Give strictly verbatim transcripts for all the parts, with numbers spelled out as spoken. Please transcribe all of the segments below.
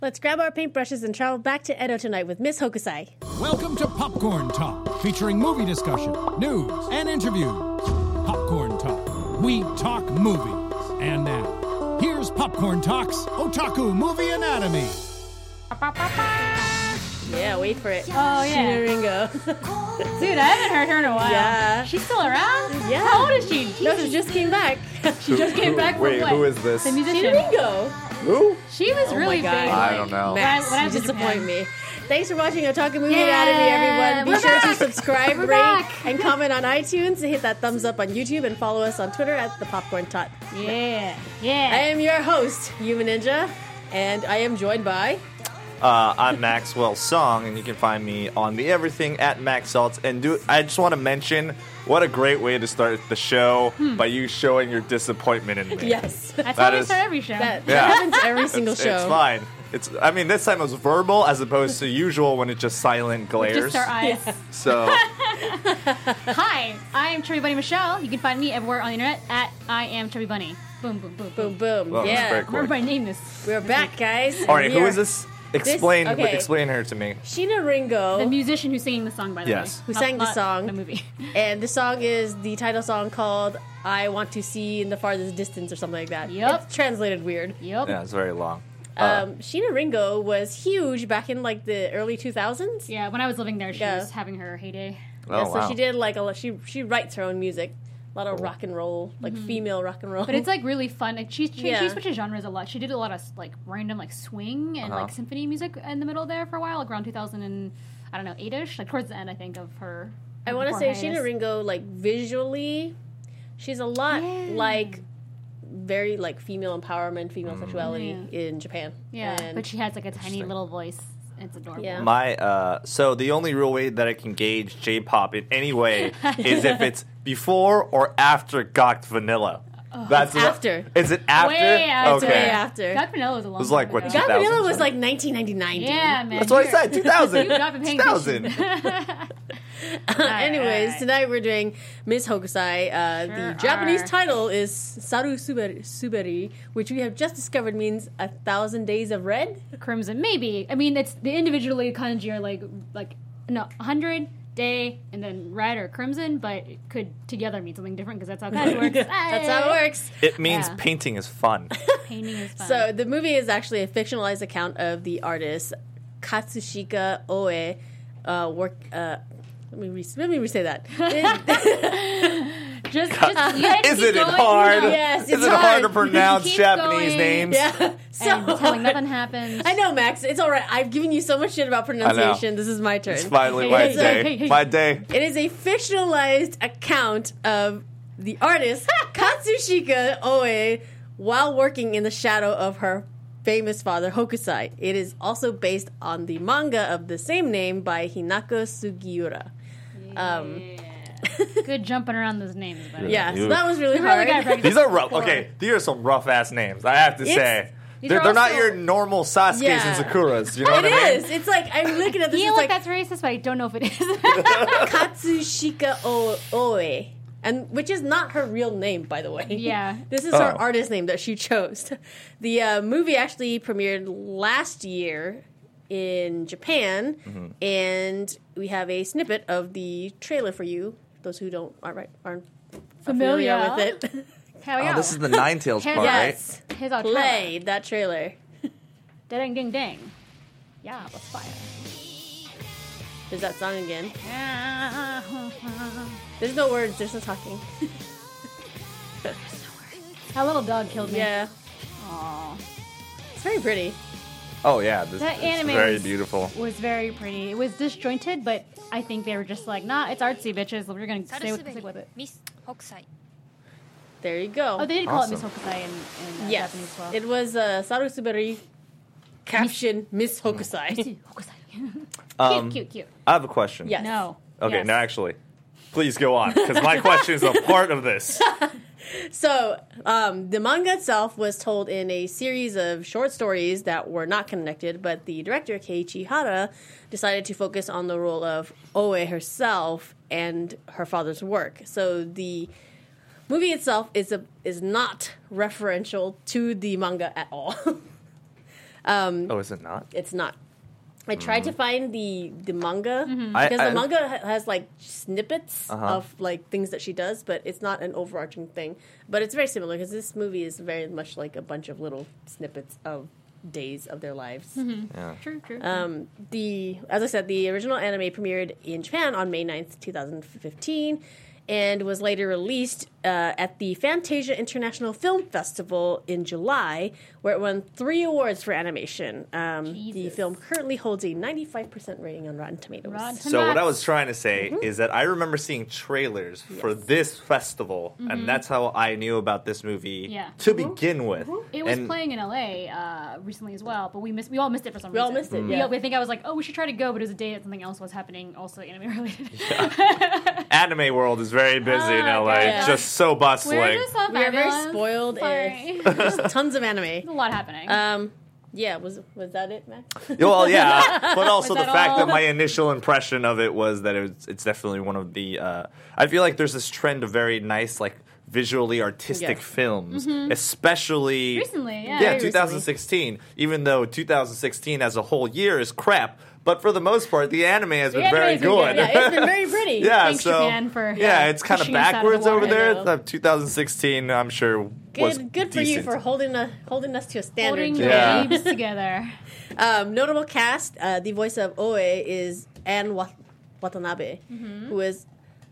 Let's grab our paintbrushes and travel back to Edo tonight with Miss Hokusai. Welcome to Popcorn Talk, featuring movie discussion, news, and interviews. Popcorn Talk. We talk movies. And now, here's Popcorn Talk's Otaku Movie Anatomy. Yeah, wait for it. Oh, yeah. Sheena Ringo. Dude, I haven't heard her in a while. Yeah. She's still around? Yeah. How old is she? No, Jesus. she just came back. She just came back from Wait, what? who is this? The musician. Sheena Ringo. Who? She was Oh really my God. big. I don't know. Max, When I- when I you was in disappoint Japan. me. Thanks for watching Otaku Movie Yeah, Anatomy, everyone. Be we're sure to back. subscribe, We're rate, back. and comment on iTunes, and hit that thumbs up on YouTube, and follow us on Twitter at The Popcorn Tot. Yeah. I Yeah. am your host, Yuma Ninja, and I am joined by... Uh, I'm Maxwell Song, and you can find me on the everything at Max Salts. And do I just want to mention what a great way to start the show by you showing your disappointment in me. Yes. That's That how we is- start every show. That, Yeah. that happens every single it's, show. It's fine. It's. I mean, this time it was verbal as opposed to usual when it's just silent glares. Just our eyes. So Hi, I am Chubby Bunny Michelle. You can find me everywhere on the internet at I am Chubby Bunny. Boom, boom, boom, Boom, boom. boom. Well, that's yeah. very cool. Remember my name this. We're back, guys. all right, We who are is this? Explain. okay. Explain her to me. Sheena Ringo. The musician who's singing the song, by the Yes. way. Who Not- sang the not song. The movie. And the song is the title song called I Want to See in the Farthest Distance or something like that. Yep. It's translated weird. Yep. Yeah, it's very long. Uh, Um, Sheena Ringo was huge back in like the early two thousands. Yeah, when I was living there, she Yeah. was having her heyday. oh Yeah, so wow. she did like a lot, she she writes her own music. A lot of rock and roll, like female rock and roll. But it's like really fun. Like she she, Yeah. she switches genres a lot. She did a lot of like random like swing and Uh-huh. like symphony music in the middle there for a while, like around two thousand and I don't know eight ish, like towards the end I think of her. I want to before say hiatus. Sheena Ringo, like visually, she's a lot Yeah. like very like female empowerment, female sexuality Yeah. in Japan. Yeah, And but she has like a tiny Interesting. little voice. It's adorable. Yeah. My uh, so the only real way that I can gauge J-pop in any way is if it's before or after Gawked Vanilla. That's It's after. Is it after? Way after. Way Okay. after. God Vanilla was a long was like, time what, ago. God Vanilla two thousands, was like nineteen ninety-nine. Yeah, man. That's what I you're- said. two thousand. You've not been paying two thousand. attention. Anyways, alright. tonight we're doing Miss Hokusai. Uh, Sure the Japanese are. title is Saru Suberi, Suberi, which we have just discovered means a thousand days of red. Crimson, maybe. I mean, it's the individually kanji are like like no hundred day and then red or crimson, but it could together mean something different because that's how kanji works. That's how it works. It means Yeah. painting is fun. Painting is fun. So the movie is actually a fictionalized account of the artist Katsushika Oe. Uh, work. Uh, let me re- let me re-say that. just, just you gotta Isn't keep it going, hard? you know, Yes, Is it's it hard hard. to pronounce Keep Japanese going. names? yeah. So and pretend like nothing happened. I know, Max. It's all right. I've given you so much shit about pronunciation. This is my turn. It's finally my It's a- day. My day. It is a fictionalized account of the artist Katsushika Oe while working in the shadow of her famous father Hokusai. It is also based on the manga of the same name by Hinako Sugiura. Um, Good jumping around those names, buddy. yeah, so Oof. that was really You really hard. gotta practice. These are rough. Okay, these are some rough ass names. I have to It's- say. These They're, are they're not also- your normal Sasuke's Yeah. and Sakuras. You know It what I mean? is. It's like I'm looking at I this. feel It's like like that's racist, but I don't know if it is. Katsushika O- Oe, and which is not her real name, by the way. Yeah. This is her Oh. artist name that she chose. The uh, movie actually premiered last year in Japan, Mm-hmm. and we have a snippet of the trailer for you. Those who don't aren't, right, aren't Familiar. familiar with it. Hell yeah. Oh, this is the Nine Tails part, right? Yes, Here's our play that trailer. Ding ding ding. Yeah, let's fire. There's that song again. There's no words. There's no talking. That little dog killed me. Yeah, Aw. it's very pretty. Oh yeah, this That is anime very was- beautiful. Was very pretty. It was disjointed, but I think they were just like, nah, it's artsy, bitches. We're gonna stay with, stick with it. Miss Hokusai. There you go. Oh, they did call Awesome. it Miss Hokusai in, in uh, Yes, Japanese as well. it was uh, Saru Suberi. Caption Miss Hokusai. Hokusai. Um, cute, cute, cute. I have a question. Yes. No. Okay, Yes. no, actually, please go on because my question is a part of this. So, um, the manga itself was told in a series of short stories that were not connected, but the director, Keiichi Hara, decided to focus on the role of Oe herself and her father's work. So, the movie itself is a is not referential to the manga at all. Um, Oh, is it not? it's not. I tried to find the the manga I- because I- the manga ha- has like snippets Uh-huh. of like things that she does, but it's not an overarching thing. But it's very similar because this movie is very much like a bunch of little snippets of days of their lives. Yeah. True, true. Um, the as I said, the original anime premiered in Japan on May ninth, twenty fifteen, and was later released uh, at the Fantasia International Film Festival in July, where it won three awards for animation. Um, the Jesus. film currently holds a ninety-five percent rating on Rotten Tomatoes. Rotten So what I Tomatoes. was trying to say Mm-hmm. is that I remember seeing trailers for this festival, and that's how I knew about this movie Yeah. to begin with. It was And- playing in L A uh, recently as well, but we missed. We all missed it for some We all reason. missed it, We yeah. all- I think I was like, oh, we should try to go, but it was a day that something else was happening, also anime related. Anime world is very busy in Oh, L A. God. It's just so bustling. We're just so We are very fabulous. spoiled. Sorry. And there's tons of There's anime. a lot happening. Um, yeah, was was that it, Max? Well, yeah, but also Was the that fact all? that my initial impression of it was that it was, it's definitely one of the. Uh, I feel like there's this trend of very nice, like visually artistic Yes. films, especially Recently, yeah. yeah, Very twenty sixteen. Even though twenty sixteen as a whole year is crap, but for the most part, the anime has been anime very has been good. good, Yeah, it's been very pretty. Yeah, Thanks, so Japan, for, yeah, uh, it's kind of pushing us out of the backwards over water. I there. know. The twenty sixteen, I'm sure, was Good, good for you decent. for holding a, holding us to a standard. Holding Joey. Yeah. babes together. Um, notable cast: uh, the voice of Oe is Anne Wat- Watanabe, Mm-hmm. who is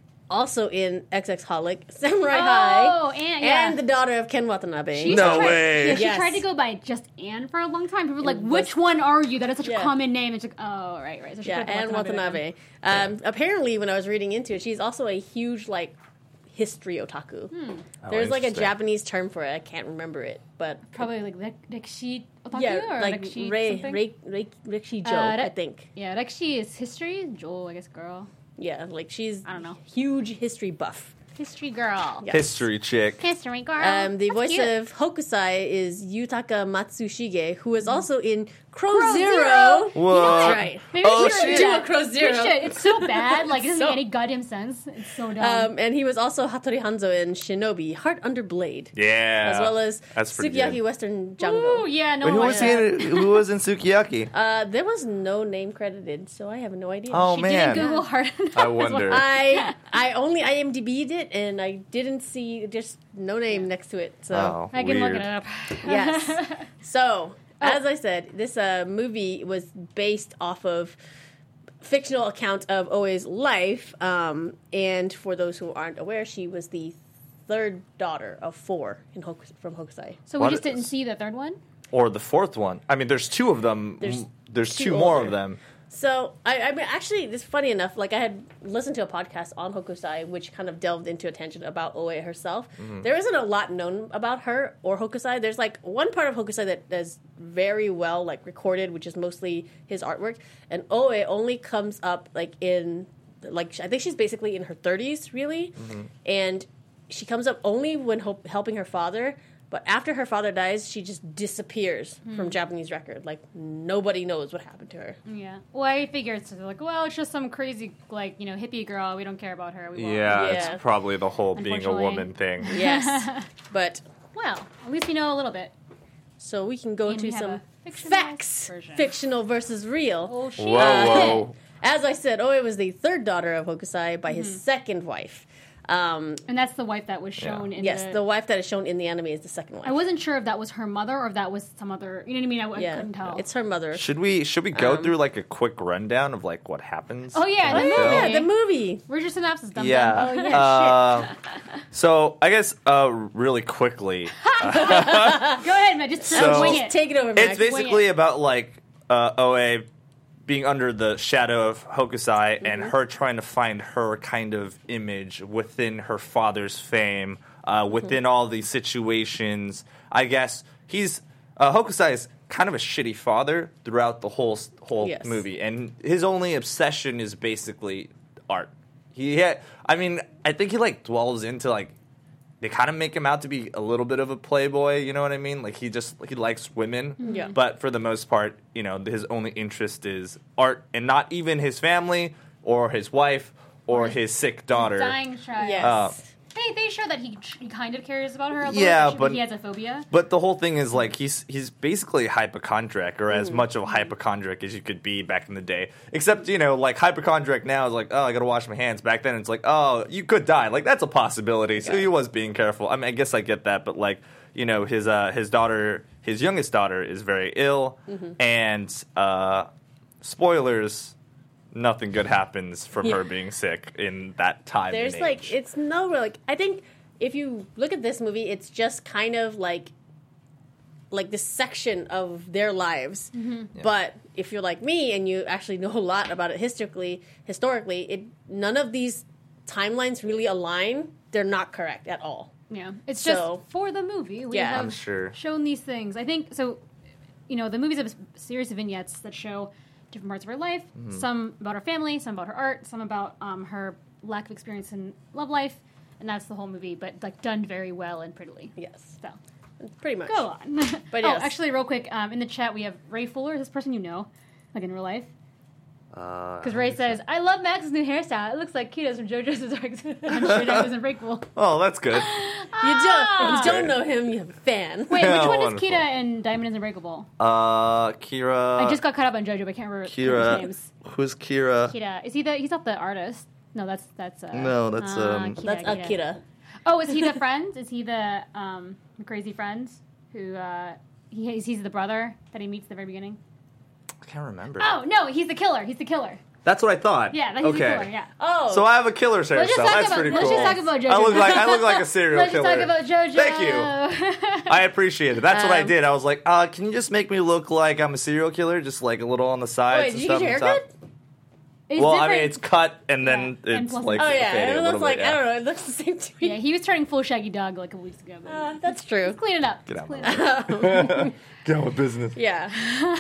also in X X Holic, Samurai Oh, High, and yeah. and the daughter of Ken Watanabe. She used No to try, way. Yeah, she Yes. tried to go by just Anne for a long time. People were like, It "Which was- one are you?" That is such Yeah. a common name. It's like, oh, right, right. So she yeah, put the Anne Watanabe. Um, Apparently, when I was reading into it, she's also a huge like history otaku. Hmm. Oh, There's like a interesting. Japanese term for it. I can't remember it, but Probably like rek- rekshi otaku yeah, or like rekshi Rei something. Rei Rei Rikshi Jo, Uh, I that- think. Yeah, rekshi is history. Joel, I guess, girl. Yeah, like she's I don't know. huge history buff. History girl. Yeah. History chick. History girl. Um, the That's voice cute. of Hokusai is Yutaka Matsushige, who is also in Crow, Crow Zero. Zero. What? That's right. Maybe Oh, we should shit. do Do that. a Crow We Zero. should. It's so bad. Like, it doesn't So- make any goddamn sense. It's so dumb. Um, and he was also Hattori Hanzo in Shinobi, Heart Under Blade, Yeah. as well as That's pretty Sukiyaki good. Western Jungle. Ooh, yeah, no Wait, who one was watched he that. in, who was in Sukiyaki? Uh, there was no name credited, so I have no idea. Oh She man, didn't Google hard enough. I wonder. I I only IMDb'd it, and I didn't see just no name next to it. So oh, I can weird. look it up. yes. So, as I said, this uh, movie was based off of fictional account of Oe's life. Um, and for those who aren't aware, she was the third daughter of four in Hokus- from Hokusai. So we What just is- didn't see the third one? Or the fourth one. I mean, there's two of them. There's M- There's two two, more older. of them. So, I, I mean, actually, it's funny enough. Like, I had listened to a podcast on Hokusai, which kind of delved into attention about Oe herself. There isn't a lot known about her or Hokusai. There's, like, one part of Hokusai that is very well, like, recorded, which is mostly his artwork. And Oe only comes up, like, in, like, I think she's basically in her thirties, really. And she comes up only when hel- helping her father. But after her father dies, she just disappears from Japanese record. Like, nobody knows what happened to her. Yeah. Well, I figured it's like, well, it's just some crazy, like, you know, hippie girl. We don't care about her. We won't. Yeah, Yeah. it's probably the whole being a Unfortunately. woman thing. Yes. But Well, at least we know a little bit. so we can go And we into have some a fictionalized facts. version. Fictional versus real. Oh, shit. Whoa, Uh, whoa. As I said, Oe was the third daughter of Hokusai by his second wife. Um, And that's the wife that was shown in yes, the... the wife that is shown in the anime is the second wife. I wasn't sure if that was her mother or if that was some other... You know what I mean? I, I yeah, couldn't tell. it's her mother. Should we should we go Um, through like a quick rundown of like what happens? Oh, yeah, in the the movie. film? Yeah, the movie. Where's your synopsis, dumb Yeah. dumb? Oh, yeah, Uh, so I guess uh, really quickly, Go ahead, man. Just So- wing it. Take it over, Max. it's basically about like uh, Oe being under the shadow of Hokusai and her trying to find her kind of image within her father's fame, uh, within all these situations. I guess he's uh, Hokusai is kind of a shitty father throughout the whole whole Yes. movie, and his only obsession is basically art. He, had, I mean, I think he like dwells into like. They kind of make him out to be a little bit of a playboy, you know what I mean? Like he just he likes women, Yeah. but for the most part, you know, his only interest is art, and not even his family or his wife or his sick daughter. Dying child. Yes. Uh, Hey, they, they show that he, he kind of cares about her a little Yeah, bit, but- he has a phobia. But the whole thing is like he's he's basically a hypochondriac, or as much of a hypochondriac as you could be back in the day. Except, you know, like hypochondriac now is like, oh, I gotta wash my hands. Back then it's like, oh, you could die. Like that's a possibility. So he was being careful. I mean, I guess I get that, but like, you know, his uh, his daughter, his youngest daughter, is very ill, and uh, spoilers. Nothing good happens from Yeah. her being sick in that time. There's and like age. it's no like I think if you look at this movie, it's just kind of like like this section of their lives. But if you're like me and you actually know a lot about it historically, historically, it none of these timelines really align. They're not correct at all. Yeah, it's So- just for the movie. We Yeah. have I'm sure. shown these things. I think so. You know, the movie's a series of vignettes that show different parts of her life. Mm-hmm. Some about her family, some about her art, some about um, her lack of experience in love life, and that's the whole movie. But like done very well and prettily. Yes, So pretty much. go on. But oh, yes. actually, real quick, um, in the chat we have Ray Fuller. Is this person you know, like in real life? Uh, Because Ray says, "I love Max's new hairstyle. It looks like Kita's from JoJo's Bizarre." I'm sure that was Unbreakable. oh, that's good. You don't if you don't know him, you have a fan. Wait, Yeah, which one wonderful. is Kita in Diamond is Unbreakable? Uh, Kira. I just got caught up on JoJo, but I can't remember his Kira. names. Who's Kira? Kita. Is he the? He's not the artist. No, that's that's. Uh, No, that's, uh, um, Kita, That's Kita. Akira. Oh, is he the friend? Is he the um crazy friend who uh he he's, he's the brother that he meets at the very beginning? I can't remember. Oh no, he's the killer. He's the killer. That's what I thought. Yeah, that he's okay. the killer. Yeah. Oh, So I have a killer's hairstyle. Let's just talk That's about. pretty Let's cool. just talk about JoJo. I look like I look like a serial Let's killer. just talk about JoJo. Thank you. I appreciate it. That's what I Um, did. I was like, uh, can you just make me look like I'm a serial killer, just like a little on the sides wait, and did you stuff get your on top? haircut? It's Well, I different. mean, it's cut and then Yeah, and it's plus- like Oh yeah, faded it a looks little like bit, yeah. I don't know. It looks the same to me. Yeah, he was turning full Shaggy Dog like a couple weeks ago. But Uh, that's true. clean it up. Get out Clean my it up. Get on with business. Yeah.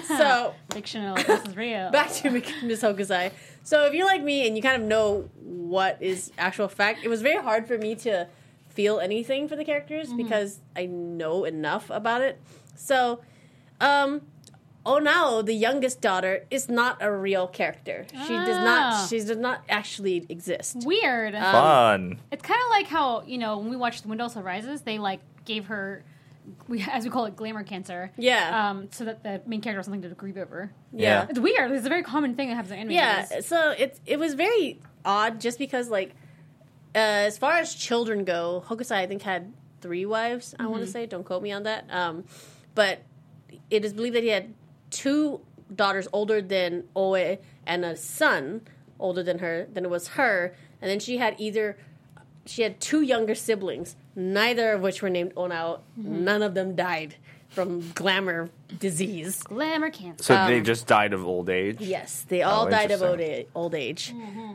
So Fictional. This is real. back to Miss Hokusai. So if you're like me and you kind of know what is actual fact, it was very hard for me to feel anything for the characters because I know enough about it. So, um, Onao, the youngest daughter, is not a real character. She does Ah. not. She does not actually exist. Weird. Um, Fun. It's kind of like how, you know, when we watched The Wind Also Rises, they, like, gave her, we as we call it, glamour cancer. Yeah. Um, so that the main character has something to grieve over. Yeah. It's weird. It's a very common thing that happens in anime. Yeah, movies. so it it was very odd just because like uh, as far as children go, Hokusai I think had three wives. I want to say, don't quote me on that. Um, but it is believed that he had two daughters older than Oe and a son older than her. Than it was her, and then she had either she had two younger siblings, neither of which were named Onao. None of them died from glamour disease. Glamour cancer. So they just died of old age? Yes, they all Oh, died of old interesting. age. Old age.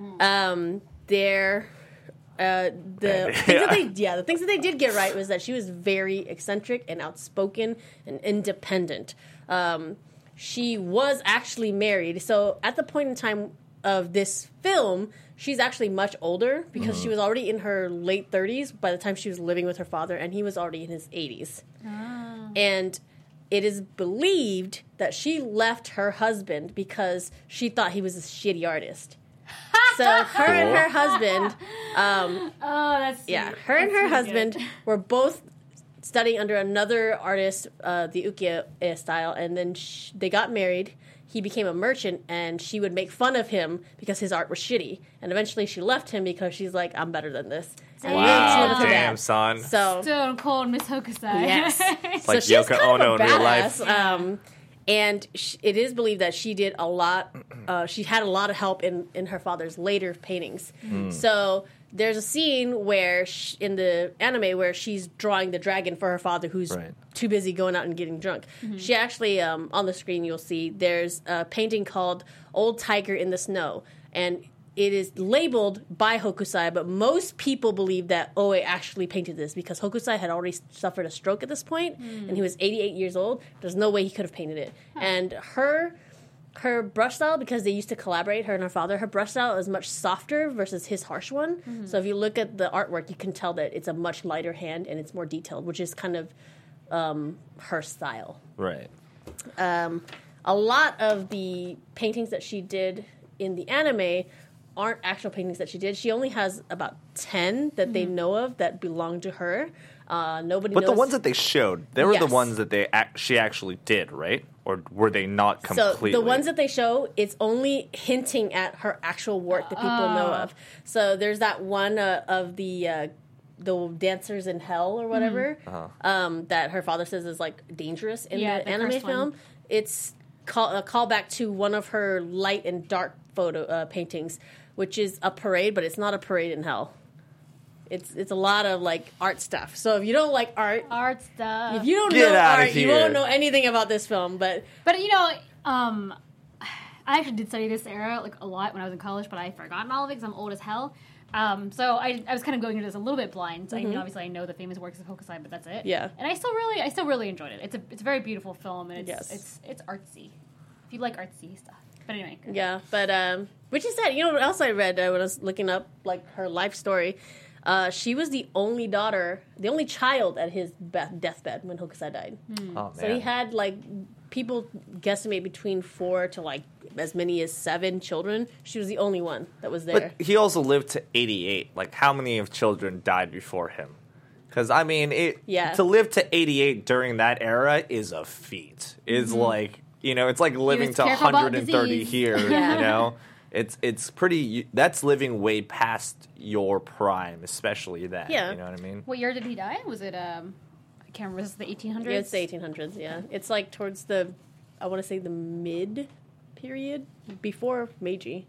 Um, their uh, the Yeah. things that they yeah the things that they did get right was that she was very eccentric and outspoken and independent. Um, she was actually married, so at the point in time of this film, she's actually much older because she was already in her late thirties by the time she was living with her father, and he was already in his eighties. And it is believed that she left her husband because she thought he was a shitty artist. So her and her husband, um, Oh, that's sweet. yeah, her and That's her really husband good. were both studying under another artist, uh, the ukiyo style, and then sh- they got married. He became a merchant, and she would make fun of him because his art was shitty. And eventually, she left him because she's like, "I'm better than this." And then she Wow, went with her damn, dad. son. So Stone Cold Miss Hokusai. yes, Like so she's Yoko kind Ono of in a real badass. life. Um, and sh- it is believed that she did a lot. Uh, she had a lot of help in, in her father's later paintings. So there's a scene where sh- in the anime where she's drawing the dragon for her father, who's Right. too busy going out and getting drunk. She actually um, on the screen you'll see there's a painting called "Old Tiger in the Snow," and it is labeled by Hokusai, but most people believe that Oe actually painted this because Hokusai had already suffered a stroke at this point, and he was eighty-eight years old. There's no way he could have painted it. And her her brush style, because they used to collaborate, her and her father, her brush style is much softer versus his harsh one. So if you look at the artwork, you can tell that it's a much lighter hand and it's more detailed, which is kind of um, her style. Right. Um, a lot of the paintings that she did in the anime aren't actual paintings that she did. She only has about ten that mm-hmm. they know of that belong to her. Uh, nobody but knows. the ones that they showed, they were yes. the ones that they ac- she actually did, right? Or were they not completely? So the ones that they show, it's only hinting at her actual work that people uh. know of. So there's that one uh, of the uh, the dancers in hell or whatever mm. uh-huh. um, that her father says is like dangerous in yeah, the, the anime film. One. It's call, a callback to one of her light and dark photo uh, paintings, which is a parade, but it's not a parade in hell. It's it's a lot of like art stuff. So if you don't like art, art stuff, if you don't Get know art, here. you won't know anything about this film. But but you know, um, I actually did study this era like a lot when I was in college, but I've forgotten all of it because I'm old as hell. Um, so I, I was kind of going into this a little bit blind. So mm-hmm. I mean, obviously I know the famous works of Hokusai, but that's it. Yeah. And I still really I still really enjoyed it. It's a it's a very beautiful film, and it's yes. it's it's artsy. If you like artsy stuff. But anyway. Yeah, but um, which is sad. You know what else I read uh, when I was looking up like her life story. Uh, she was the only daughter, the only child at his be- deathbed when Hokusai died. Mm. Oh, man. So he had, like, people guesstimate between four to, like, as many as seven children. She was the only one that was there. But he also lived to eighty-eight. Like, how many of children died before him? Because, I mean, it, yeah. to live to eighty-eight during that era is a feat. It's mm-hmm. like, you know, it's like living to one hundred thirty here, yeah. you know? It's it's pretty. That's living way past your prime, especially that. Yeah. You know what I mean? What year did he die? Was it um? I can't remember. Was it the eighteen hundreds? Yeah, it's the eighteen hundreds. Yeah, it's like towards the, I want to say the mid period before Meiji.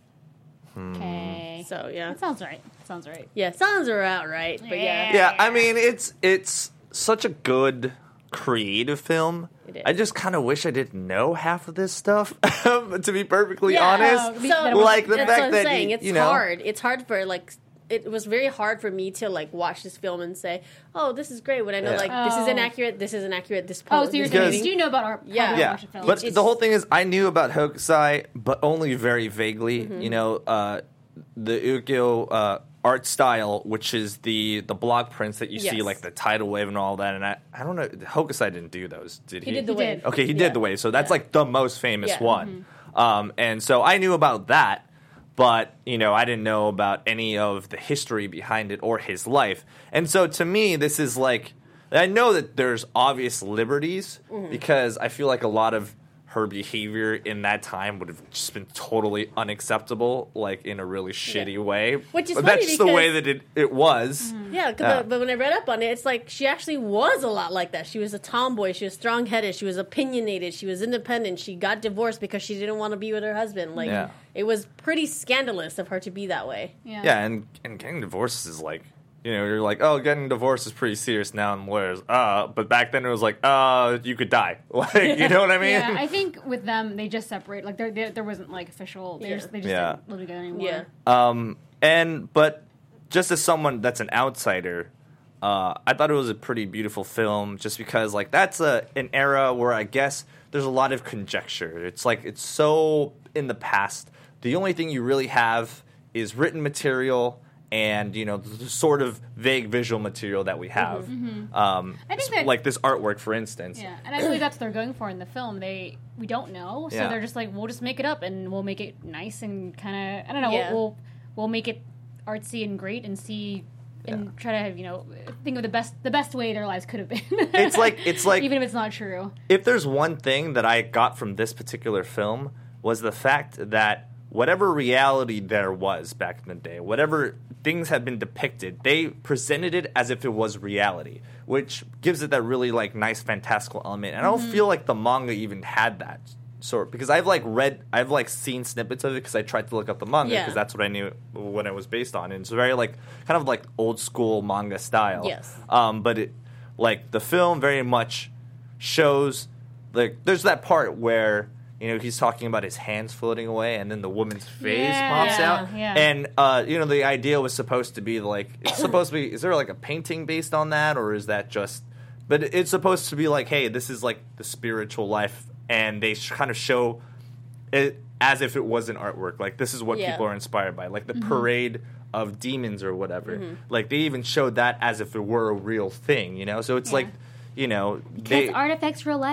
Okay. So yeah, that sounds right. Sounds right. Yeah, sounds about right. But yeah, yeah. I mean, it's it's such a good creative film. I just kind of wish I didn't know half of this stuff, to be perfectly yeah, honest. So, like the that's fact what I'm that saying. you, It's you know, hard. It's hard for like. It was very hard for me to like watch this film and say, "Oh, this is great." When I know yeah. like oh. this is inaccurate, this is inaccurate. This oh, so you're because, saying you know about art? Yeah, yeah. Film. But it's, the whole thing is, I knew about Hokusai, but only very vaguely. Mm-hmm. You know, uh, the ukiyo uh, art style, which is the the block prints that you yes. see, like the tidal wave and all that. And I, I don't know, Hokusai didn't do those, did he? He did the He wave. did. Okay, he yeah. did the wave. So that's yeah. like the most famous Yeah. one. Mm-hmm. Um, and so I knew about that. But, you know, I didn't know about any of the history behind it or his life. And so to me, this is like, I know that there's obvious liberties mm-hmm. because I feel like a lot of her behavior in that time would have just been totally unacceptable, like in a really shitty yeah. way. Which is but funny that's just because, the way that it, it was. Mm-hmm. Yeah, yeah. But, but when I read up on it, it's like she actually was a lot like that. She was a tomboy. She was strong-headed. She was opinionated. She was independent. She got divorced because she didn't want to be with her husband. Like yeah. it was pretty scandalous of her to be that way. Yeah, yeah and, and getting divorced is like, you know, you're like, oh, getting divorced is pretty serious now in lawyers. Uh, but back then it was like, uh, you could die. Like, you know what I mean? Yeah, I think with them, they just separate. Like, there, there, there wasn't, like, official. They Yeah. just, they just Yeah. didn't live together anymore. Yeah. Um, and, but just as someone that's an outsider, uh, I thought it was a pretty beautiful film just because, like, that's a, an era where I guess there's a lot of conjecture. It's like, it's so in the past. The only thing you really have is written material and, you know, the sort of vague visual material that we have. Mm-hmm. Um, I think that- like this artwork, for instance. Yeah, and I believe that's what they're going for in the film. They we don't know, so Yeah. they're just like, we'll just make it up and we'll make it nice and kind of I don't know. Yeah. We'll, we'll we'll make it artsy and great and see and Yeah. try to you know think of the best the best way their lives could have been. It's like it's like even if it's not true. If there's one thing that I got from this particular film was the fact that whatever reality there was back in the day, whatever things had been depicted, they presented it as if it was reality, which gives it that really like nice fantastical element. And I don't Mm-hmm. feel like the manga even had that sort, because I've like read, I've like seen snippets of it because I tried to look up the manga because Yeah. that's what I knew what it was based on, and it's very like kind of like old school manga style. Yes. Um, but it like the film very much shows like there's that part where, you know, he's talking about his hands floating away, and then the woman's face Yeah. pops Yeah, out. yeah. And, uh, you know, the idea was supposed to be like, it's supposed to be, is there like a painting based on that, or is that just, but it's supposed to be like, hey, this is like the spiritual life, and they sh- kind of show it as if it was an artwork. Like, this is what Yeah. people are inspired by. Like the Mm-hmm. parade of demons or whatever. Mm-hmm. Like, they even showed that as if it were a real thing, you know? So it's Yeah. like, you know, Because they. art affects real life.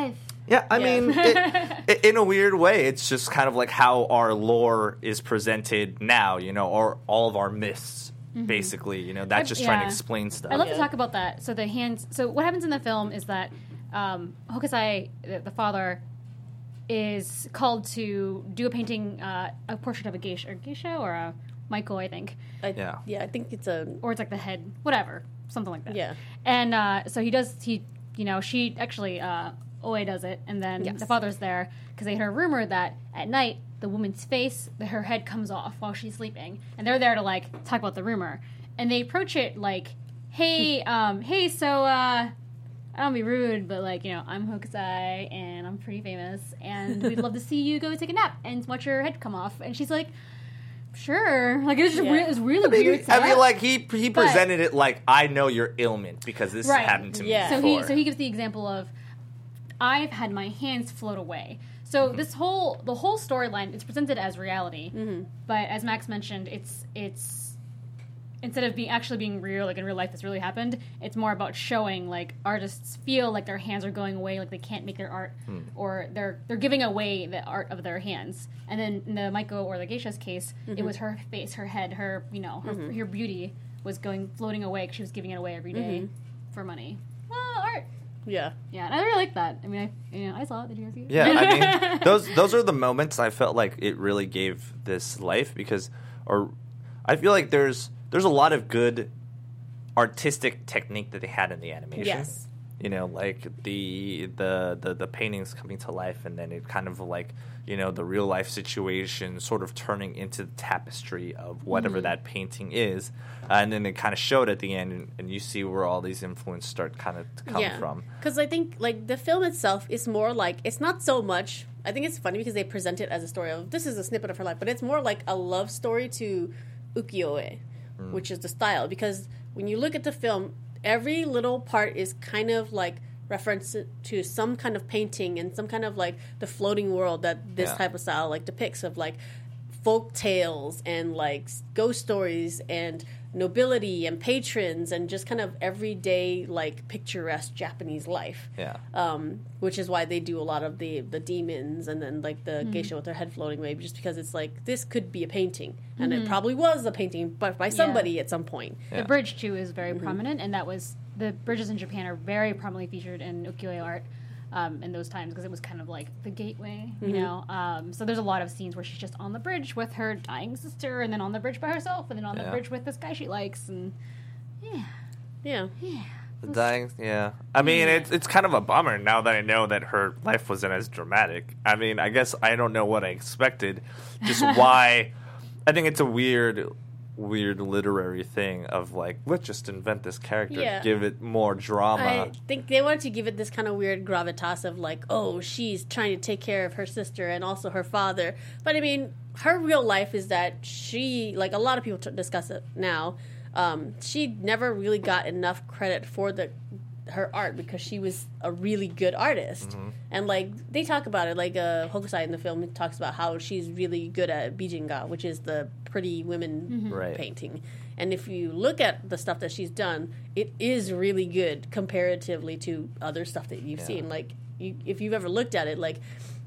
Yeah, I Yeah. mean, it, it, in a weird way, it's just kind of like how our lore is presented now, you know, or all of our myths, basically. You know, that's just trying to yeah. explain stuff. I love Yeah. to talk about that. So the hands. So what happens in the film is that um, Hokusai, the, the father, is called to do a painting, uh, a portrait of a geisha, or geisha, or a Michael, I think, I, Yeah. yeah, I think it's a or it's like the head, whatever, something like that. Yeah. And uh, so he does. He, you know, she actually uh, Oe does it, and then Yes. the father's there because they heard a rumor that at night the woman's face, her head comes off while she's sleeping, and they're there to like talk about the rumor, and they approach it like, "Hey, um, hey, so." Uh, I don't be rude, but like, you know, I'm Hokusai and I'm pretty famous and we'd love to see you go take a nap and watch your head come off. And she's like, sure. Like, it was just Yeah. re- it was really I mean, weird. I mean, setup. like he he But- presented it like I know your ailment because this Right. happened to me Yeah. So before. he so he gives the example of I've had my hands float away. So this whole the whole storyline is presented as reality, but as Max mentioned, it's it's instead of being actually being real, like in real life, this really happened. It's more about showing like artists feel like their hands are going away, like they can't make their art, or they're they're giving away the art of their hands. And then in the Maiko or the geisha's case, it was her face, her head, her you know her, her beauty was going floating away because she was giving it away every day for money. Well, art. yeah. Yeah, and I really like that. I mean, I you know, I saw it. Did you guys see it? Yeah, I mean, those those are the moments I felt like it really gave this life because, or I feel like there's there's a lot of good artistic technique that they had in the animation. Yes. You know, like the the the the paintings coming to life, and then it kind of like you know the real life situation sort of turning into the tapestry of whatever that painting is, uh, and then it kind of showed at the end, and, and you see where all these influences start kind of to come yeah. from. Because I think like the film itself is more like it's not so much. I think it's funny because they present it as a story of this is a snippet of her life, but it's more like a love story to ukiyo-e, which is the style. Because when you look at the film, every little part is kind of like reference to some kind of painting and some kind of like the floating world that this Yeah. type of style like depicts of like folk tales and like ghost stories and nobility and patrons and just kind of everyday like picturesque Japanese life. Yeah. Um, which is why they do a lot of the the demons and then like the geisha with their head floating away, just because it's like this could be a painting and it probably was a painting, but by somebody at some point. The bridge too is very prominent, and that was the bridges in Japan are very prominently featured in ukiyo-e art um, in those times because it was kind of like the gateway, you know. Um, so there's a lot of scenes where she's just on the bridge with her dying sister, and then on the bridge by herself, and then on the Yeah. bridge with this guy she likes, and yeah, Yeah. yeah. The dying, yeah. I mean, it's it's kind of a bummer now that I know that her life wasn't as dramatic. I mean, I guess I don't know what I expected. Just why? I think it's a weird, weird literary thing of like, let's just invent this character, Yeah. give it more drama. I think they wanted to give it this kind of weird gravitas of like, oh, she's trying to take care of her sister and also her father. But I mean, her real life is that she, like a lot of people t- discuss it now, um, she never really got enough credit for the her art because she was a really good artist. And like they talk about it, like uh, Hokusai in the film talks about how she's really good at bijinga, which is the pretty women Right. painting. And if you look at the stuff that she's done, it is really good comparatively to other stuff that you've Yeah. seen. Like you, if you've ever looked at it, like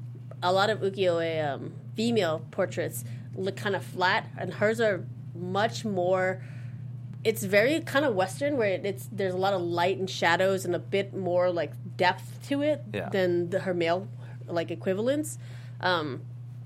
a lot of ukiyo-e um, female portraits look kind of flat, and hers are much more. It's very kind of Western, where it's there's a lot of light and shadows and a bit more like depth to it Yeah. than the, her male like equivalents. Um,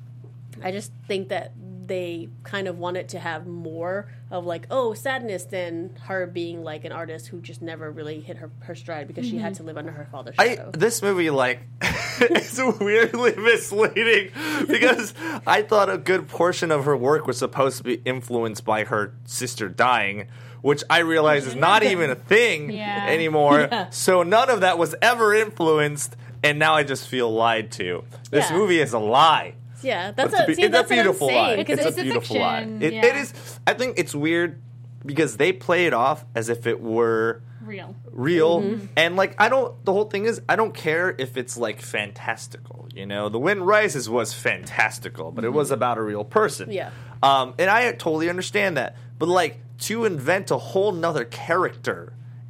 I just think that they kind of wanted to have more of like, oh, sadness than her being like an artist who just never really hit her, her stride because she had to live under her father's I shadow. this movie like is weirdly misleading because I thought a good portion of her work was supposed to be influenced by her sister dying, which I realize is not even a thing Yeah. anymore. Yeah. So none of that was ever influenced, and now I just feel lied to. This Yeah. movie is a lie. yeah, that's It's a, a, be- see, it's a that's what I'm beautiful saying, lie. because It's, it's a a beautiful lie. fiction, It, yeah. it is. I think it's weird because they play it off as if it were Real. real Mm-hmm. and like I don't the whole thing is I don't care if it's like fantastical, you know. The Wind Rises was fantastical, but it was about a real person. Mm-hmm. Yeah. Um and I totally understand that. But like to invent a whole nother character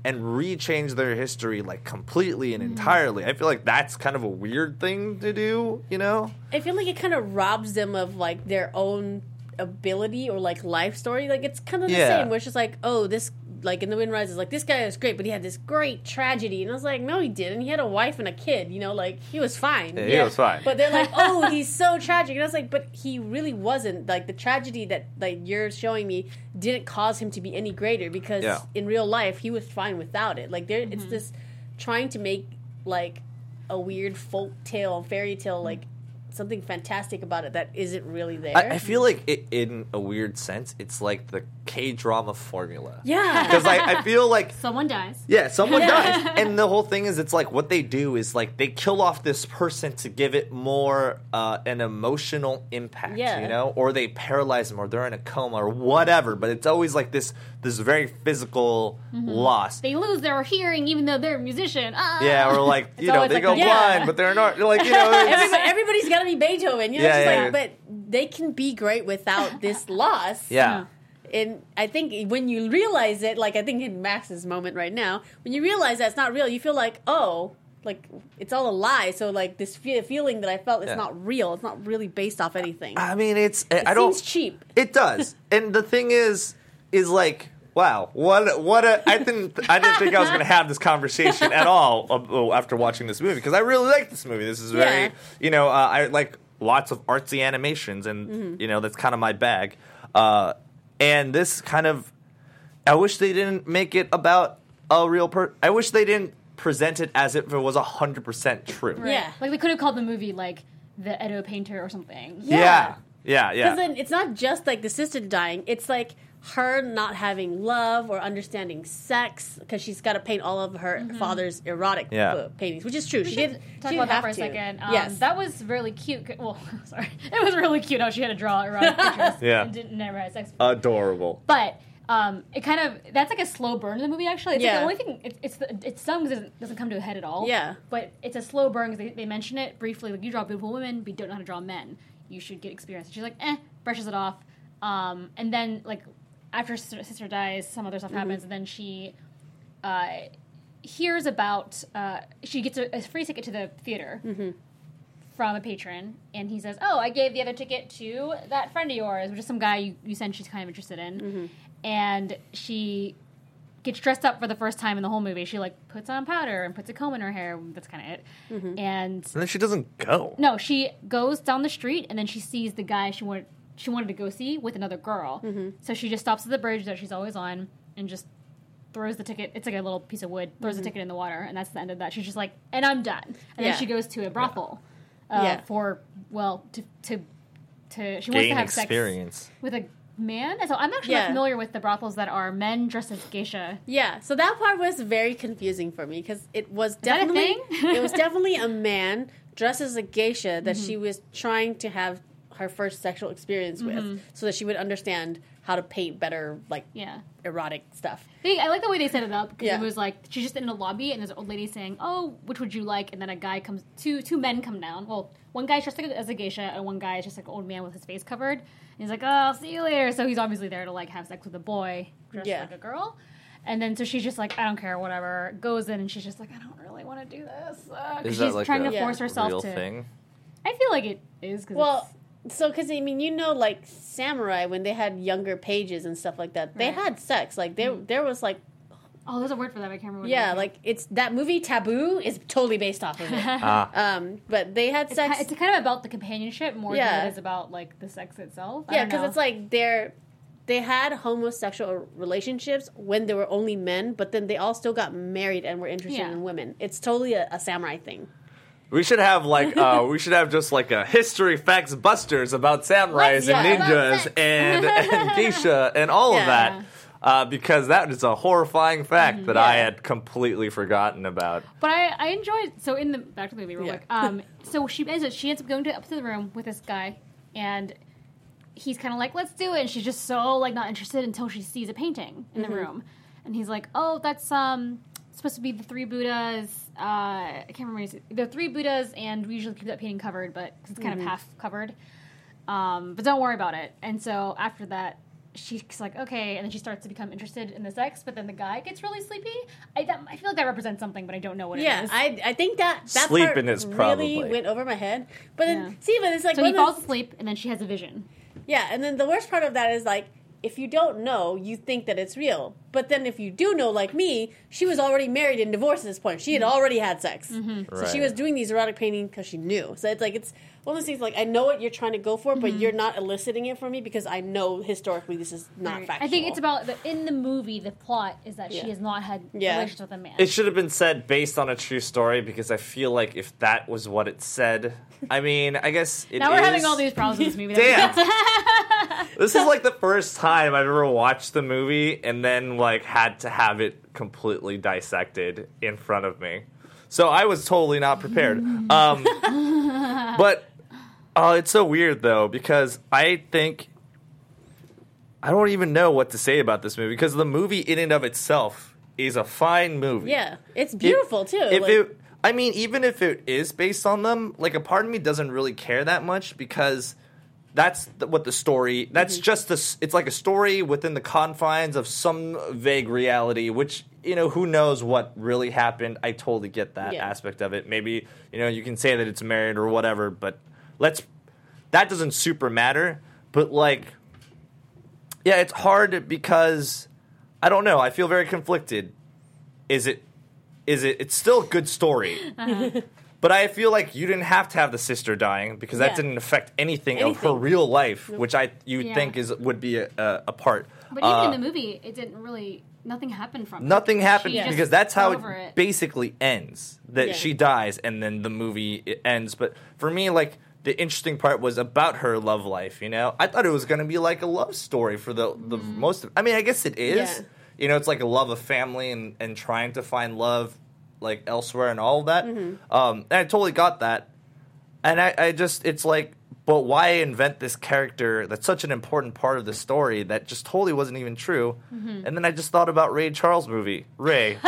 and re-change their history like completely and entirely. I feel like that's kind of a weird thing to do, you know? I feel like it kind of robs them of like their own ability or like life story. Like it's kind of the Yeah. same where it's just like, oh, this, like in The Wind Rises, like this guy was great, but he had this great tragedy. And I was like, no, he didn't. He had a wife and a kid, you know, like he was fine. Yeah, he was fine. But they're like, oh, he's so tragic. And I was like, but he really wasn't. Like the tragedy that like you're showing me didn't cause him to be any greater because Yeah. in real life he was fine without it. Like there, it's this trying to make like a weird folk tale, fairy tale, like something fantastic about it that isn't really there. I, I feel like it, in a weird sense, it's like the K-drama formula. yeah. Because I, I feel like Someone dies. yeah, someone dies. And the whole thing is, it's like what they do is like they kill off this person to give it more uh, an emotional impact, Yeah. you know? Or they paralyze them or they're in a coma or whatever. But it's always like this this very physical loss. They lose their hearing even though they're a musician. Ah! Yeah, or like, you know, always they like go that. Yeah. blind, but they're not, like, you know. it's- Everybody, everybody's got to be Beethoven, you know. Yeah, it's just yeah, like, but they can be great without this loss. yeah. And I think when you realize it, like I think in Max's moment right now, when you realize that's not real, you feel like, oh, like it's all a lie. So like this fe- feeling that I felt is Yeah. not real. It's not really based off anything. I mean, it's, it I don't. seems cheap. It does, and the thing is, is like, wow, what, what a! I didn't, I didn't think I was going to have this conversation at all uh, after watching this movie because I really like this movie. This is very, Yeah. you know, uh, I like lots of artsy animations, and Mm-hmm. you know that's kind of my bag. Uh, and this kind of, I wish they didn't make it about a real person. I wish they didn't present it as if it was a hundred percent true. Right. Yeah. Like they could have called the movie like The Edo Painter or something. Yeah. Yeah, yeah, yeah. Because then it's not just like the sister dying. It's like her not having love or understanding sex because she's got to paint all of her father's erotic Yeah. uh, paintings, which is true. We She should did talk she about did that have for a to. second. Um, yes, that was really cute. Well, sorry, it was really cute how she had to draw erotic pictures Yeah. and didn't never had sex. Adorable. But um, it kind of that's like a slow burn in the movie. Actually, it's like Yeah. the only thing. It, it's the, it's some because it doesn't come to a head at all. Yeah. but it's a slow burn because they, they mention it briefly. Like you draw beautiful women, but you don't know how to draw men. You should get experience. And she's like, eh, brushes it off. Um, and then like after her sister, sister dies, some other stuff Mm-hmm. happens, and then she uh, hears about. Uh, she gets a, a free ticket to the theater. Mm-hmm. From a patron, and he says, "Oh, I gave the other ticket to that friend of yours, which is some guy you, you said she's kind of interested in." Mm-hmm. And she gets dressed up for the first time in the whole movie. She like puts on powder and puts a comb in her hair. That's kind of it. Mm-hmm. And And then she doesn't go. no, she goes down the street, and then she sees the guy she wanted she wanted to go see with another girl. Mm-hmm. So she just stops at the bridge that she's always on and just throws the ticket. It's like a little piece of wood. Throws the ticket in the water, and that's the end of that. She's just like, and I'm done. And Yeah. then she goes to a brothel. Uh, Yeah. For well to to to she wants Gain to have experience. sex with a man. So I'm actually Yeah. not familiar with the brothels that are men dressed as geisha. yeah. So that part was very confusing for me because it was that a definitely thing? it was definitely a man dressed as a geisha that Mm-hmm. she was trying to have her first sexual experience with, so that she would understand how to paint better, like Yeah. erotic stuff. They, I like the way they set it up because Yeah. it was like she's just in a lobby and there's an old lady saying, "Oh, which would you like?" And then a guy comes, two two men come down. Well, one guy's dressed like as a geisha and one guy is just like an old man with his face covered. And he's like, "Oh, I'll see you later." So he's obviously there to like have sex with a boy dressed Yeah. like a girl. And then so she's just like, "I don't care, whatever." Goes in and she's just like, "I don't really want to do this." Uh, 'cause Is she's that like trying a to force herself real to. thing? I feel like it is because Well, so because I mean, you know, like samurai when they had younger pages and stuff like that, they Right. had sex. Like there, there was like, oh, there's a word for that. I can't remember. What it yeah, is. like it's that movie Taboo is totally based off of it. Ah. um, but they had It's, sex. ki- it's kind of about the companionship more Yeah. than it is about like the sex itself. I yeah, don't because know. it's like they're they had homosexual relationships when there were only men, but then they all still got married and were interested Yeah. in women. It's totally a, a samurai thing. We should have like uh, we should have just like a history facts busters about samurais Let's and talk about ninjas sex. and, and geisha and all of Yeah. that. Uh, because that is a horrifying fact that I Yeah. had completely forgotten about. But I, I enjoyed so in the back to the movie real Yeah. quick. Um, so she ends up she ends up going to up to the room with this guy, and he's kind of like, "Let's do it." And she's just so like not interested until she sees a painting in the room, and he's like, "Oh, that's um supposed to be the three Buddhas." Uh, I can't remember. his- The three Buddhas, and we usually keep that painting covered, but 'cause it's kind of half covered. Um, but don't worry about it. And so after that, she's like, okay, and then she starts to become interested in the sex, but then the guy gets really sleepy. I, that, I feel like that represents something, but I don't know what Yeah, it is. I I think that that Sleepiness part probably. really went over my head. But then Yeah. see, but it's like so one he of falls those- asleep, and then she has a vision. Yeah, and then the worst part of that is like, if you don't know, you think that it's real. But then if you do know, like me, she was already married and divorced at this point. She had already had sex. Mm-hmm. So she Right. was doing these erotic paintings because she knew. So it's like, it's one of those things like, I know what you're trying to go for, but Mm-hmm. you're not eliciting it from me because I know historically this is not Right. factual. I think it's about, the, in the movie, the plot is that Yeah. she has not had Yeah. relations with a man. It should have been said based on a true story because I feel like if that was what it said, I mean, I guess it now we're is- having all these problems with this movie. Damn. This is like the first time I've ever watched the movie and then like had to have it completely dissected in front of me. So I was totally not prepared. Um, but oh, it's so weird though because I think I don't even know what to say about this movie because the movie in and of itself is a fine movie. Yeah, it's beautiful If- too. If Like- it, I mean, even if it is based on them, like a part of me doesn't really care that much because that's the, what the story. That's Mm-hmm. just this. It's like a story within the confines of some vague reality, which you know who knows what really happened. I totally get that Yeah. aspect of it. Maybe you know you can say that it's married or whatever, but let's. That doesn't super matter. But like, yeah, it's hard because I don't know. I feel very conflicted. Is it? Is it? It's still a good story, but I feel like you didn't have to have the sister dying because that Yeah. didn't affect anything, of her Anything. real life, which I you would Yeah. think is would be a, a, a part. But even Uh, in the movie, it didn't really, nothing happened from it. Nothing happened She just because that's how got it, over it. basically ends. That Yeah. she dies and then the movie it ends. But for me, like the interesting part was about her love life. You know, I thought it was going to be like a love story for the the Mm-hmm. most. Of, I mean, I guess it is. Yeah. You know, it's like a love of family and and trying to find love like elsewhere and all of that. Mm-hmm. Um, and I totally got that. And I, I just, it's like, but why invent this character that's such an important part of the story that just totally wasn't even true? Mm-hmm. And then I just thought about Ray Charles' movie, Ray.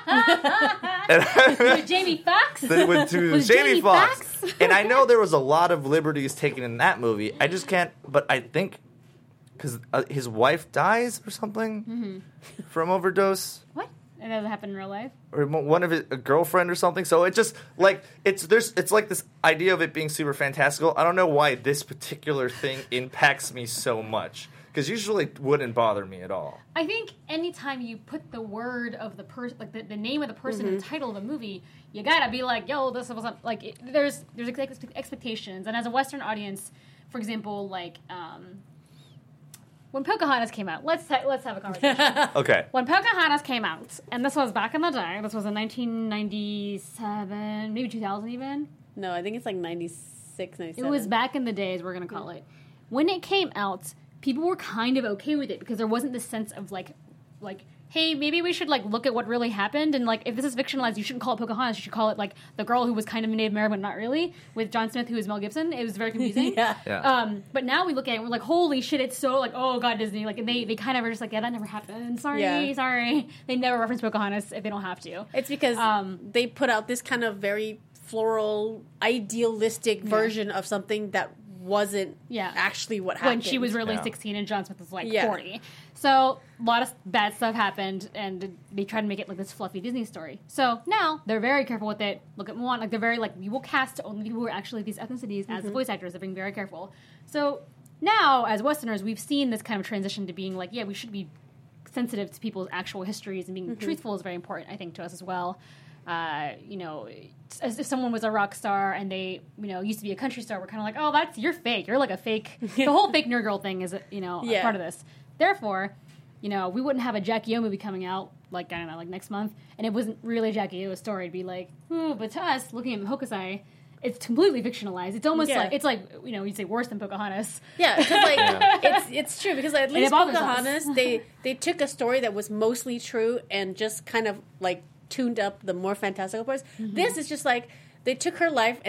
With Jamie Foxx? That went to With Jamie Jamie Foxx. Foxx? And I know there was a lot of liberties taken in that movie. I just can't, but I think, because uh, his wife dies or something Mm-hmm. from overdose. What? It doesn't happen in real life? Or mo- one of his a girlfriend or something. So it just like it's there's it's like this idea of it being super fantastical. I don't know why this particular thing impacts me so much because usually it wouldn't bother me at all. I think anytime you put the word of the person, like the, the name of the person in the title of the movie, you gotta be like, yo, this was like, it, there's there's ex- expectations. And as a Western audience, for example, like, um, when Pocahontas came out, let's ha- let's have a conversation. Okay. When Pocahontas came out, and this was back in the day, this was in nineteen ninety-seven, maybe two thousand even. no, I think it's like ninety-six, It ninety-seven. was back in the days, we're going to call it. When it came out, people were kind of okay with it because there wasn't this sense of like, like, hey, maybe we should like look at what really happened, and like if this is fictionalized, you shouldn't call it Pocahontas. You should call it like the girl who was kind of Native American, but not really, with John Smith, who is Mel Gibson. It was very confusing. Yeah. Yeah. Um, but now we look at it, and we're like, holy shit, it's so like, oh god, Disney. Like, and they they kind of are just like, yeah, that never happened. Sorry, Yeah. sorry. They never reference Pocahontas if they don't have to. It's because Um, they put out this kind of very floral, idealistic version of something that wasn't Yeah. actually what happened. When she was really Yeah. sixteen and John Smith was like Yeah. forty. So a lot of bad stuff happened, and they tried to make it like this fluffy Disney story. So now they're very careful with it. Look at Mulan, like they're very like, we will cast only people who are actually these ethnicities as the voice actors. They're being very careful. So now, as Westerners, we've seen this kind of transition to being like, yeah, we should be sensitive to people's actual histories, and being truthful is very important, I think, to us as well. Uh, you know, as if someone was a rock star and they, you know, used to be a country star, we're kind of like, oh, that's, you're fake. You're like a fake. The whole fake nerd girl thing is, you know, Yeah. a part of this. Therefore, you know, we wouldn't have a Jackie O movie coming out, like, I don't know, like next month, and it wasn't really a Jackie O story. It'd be like, ooh, but to us, looking at Hokusai, it's completely fictionalized. It's almost Yeah. like, it's like, you know, you'd say worse than Pocahontas. Yeah, because like it's it's true because at it least bothers us. Pocahontas they they took a story that was mostly true and just kind of like tuned up the more fantastical parts. Mm-hmm. This is just like they took her life and then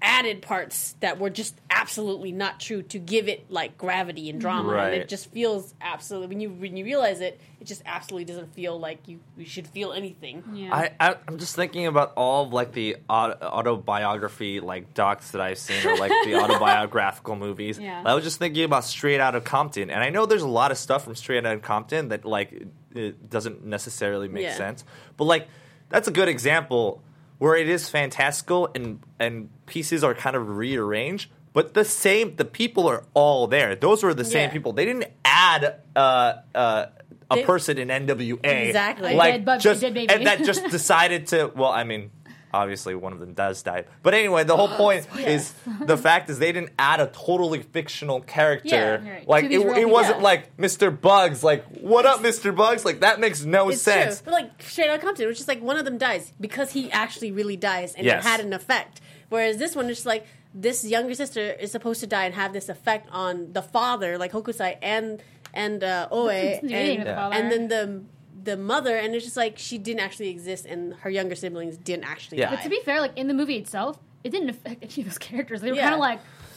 added parts that were just absolutely not true to give it like gravity and drama, Right. and it just feels absolutely when you when you realize it, it just absolutely doesn't feel like you, you should feel anything. Yeah. I, I I'm just thinking about all of like the auto, autobiography like docs that I've seen or like the autobiographical movies. Yeah. I was just thinking about Straight Outta Compton, and I know there's a lot of stuff from Straight Outta Compton that like it doesn't necessarily make Yeah. sense, but like that's a good example where it is fantastical and and pieces are kind of rearranged. But the same, the people are all there. Those were the same Yeah. people. They didn't add uh, uh, a They- person in N W A, Exactly. A like dead bu- just dead baby. and that just decided to. Well, I mean, obviously one of them does die, but anyway, the whole point is the fact is they didn't add a totally fictional character. Yeah, right. Like To it, these real it people. wasn't Yeah. like Mister Bugs. Like, what up, Mister Bugs? Like that makes no It's sense. true. But like Straight Outta Compton, which is like one of them dies because he actually really dies and Yes. it had an effect. Whereas this one is just like this younger sister is supposed to die and have this effect on the father, like Hokusai and and uh, Oe, It's and, really with the father. and then the the mother, and it's just like she didn't actually exist, and her younger siblings didn't actually Yeah. die. But to be fair, like in the movie itself, it didn't affect any of those characters. They were Yeah. kind of like,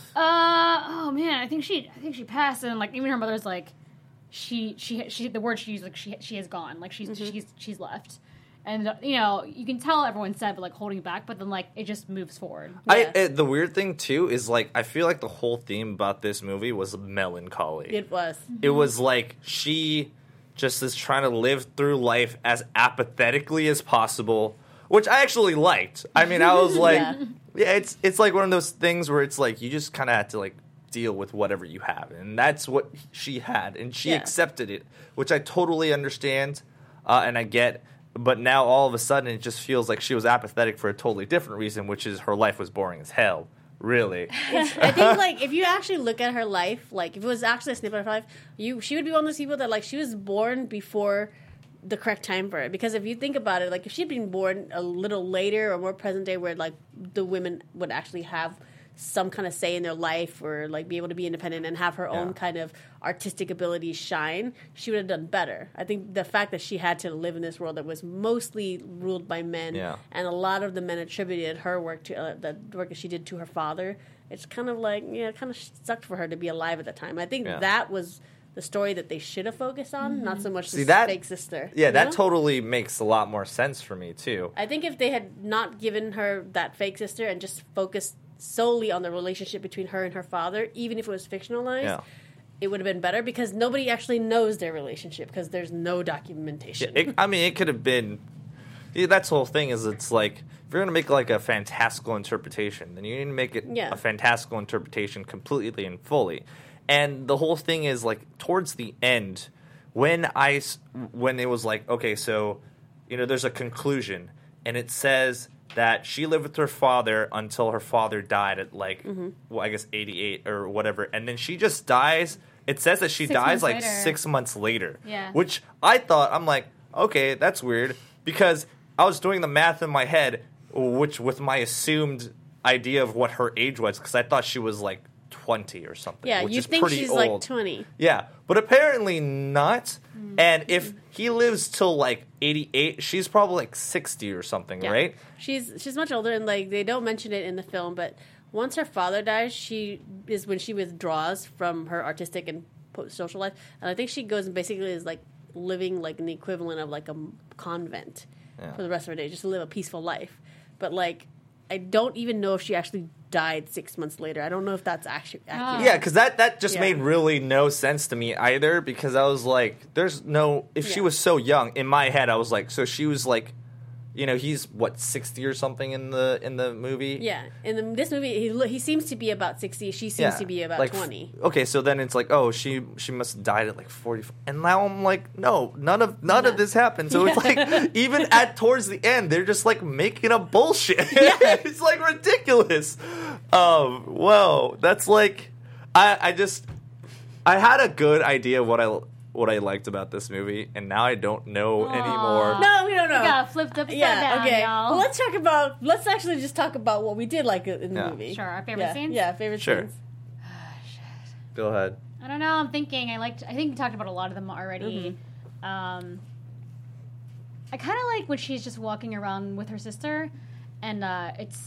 uh, oh man, I think she, I think she passed, and like even her mother's like, she, she, she, the word she used like she, she has gone, like she's, Mm-hmm. she's, she's left, and uh, you know you can tell everyone's sad, but like holding back, but then like it just moves forward. Yeah. I, uh, the weird thing too is like I feel like the whole theme about this movie was melancholy. It was. It was like she just is trying to live through life as apathetically as possible, which I actually liked. I mean, I was like, yeah, Yeah. it's it's like one of those things where it's like you just kind of have to like deal with whatever you have, and that's what she had, and she Yeah. accepted it, which I totally understand uh, and I get. But now all of a sudden it just feels like she was apathetic for a totally different reason, which is her life was boring as hell. Really. I think like if you actually look at her life, like if it was actually a snippet of her life, you she would be one of those people that like she was born before the correct time for it. Because if you think about it, like if she'd been born a little later or more present day, where like the women would actually have some kind of say in their life or like be able to be independent and have her own Yeah. kind of artistic abilities shine, she would have done better. I think the fact that she had to live in this world that was mostly ruled by men, Yeah. and a lot of the men attributed her work to uh, the work that she did to her father. It's kind of like, yeah, it kind of sucked for her to be alive at the time. I think Yeah. that was the story that they should have focused on, not so much See, this that- fake sister. Yeah, you that know? totally makes a lot more sense for me too. I think if they had not given her that fake sister and just focused solely on the relationship between her and her father, even if it was fictionalized, Yeah. it would have been better because nobody actually knows their relationship because there's no documentation. It, I mean, it could have been. Yeah, that's the whole thing. Is it's like if you're gonna make like a fantastical interpretation, then you need to make it Yeah. a fantastical interpretation completely and fully. And the whole thing is like towards the end, when I s- when it was like okay, so you know, there's a conclusion, and it says that she lived with her father until her father died at like, Mm-hmm. well, I guess eighty-eight or whatever, and then she just dies. It says that she Six dies months like later. six months later. Yeah. Which I thought, I'm like, okay, that's weird, because I was doing the math in my head, which with my assumed idea of what her age was, because I thought she was like twenty or something. yeah, which you is think pretty she's old. like twenty. Yeah, but apparently not. Mm. And if he lives till like eighty-eight, she's probably like sixty or something, Yeah. right? She's she's much older, and like they don't mention it in the film, but once her father dies, she is when she withdraws from her artistic and po- social life, and I think she goes and basically is like living like an equivalent of like a m- convent Yeah. for the rest of her days, just to live a peaceful life. But like, I don't even know if she actually died six months later. I don't know if that's actually accurate. Yeah, because that, that just Yeah. made really no sense to me either, because I was like, there's no... If she Yeah. was so young, in my head, I was like, so she was like... You know, he's, what, sixty or something in the in the movie? Yeah, in the, this movie, he, lo- he seems to be about sixty. She seems to be about like, twenty. f- Okay, so then it's like, oh, she she must have died at like forty. And now I'm like, no, none of none Yeah. of this happened. So it's like, even at towards the end, they're just like making up bullshit. Yeah. It's like ridiculous. Um, whoa, that's like, I I just I had a good idea what I what I liked about this movie, and now I don't know anymore. No, we don't know. We got flipped upside Yeah, down, okay. y'all. Well, let's talk about. Let's actually just talk about what we did like in the Yeah. movie. Sure, our favorite yeah. scenes? Yeah, favorite Sure. scenes. Go ahead. I don't know. I'm thinking. I liked. I think we talked about a lot of them already. Mm-hmm. Um, I kind of like when she's just walking around with her sister, and uh, it's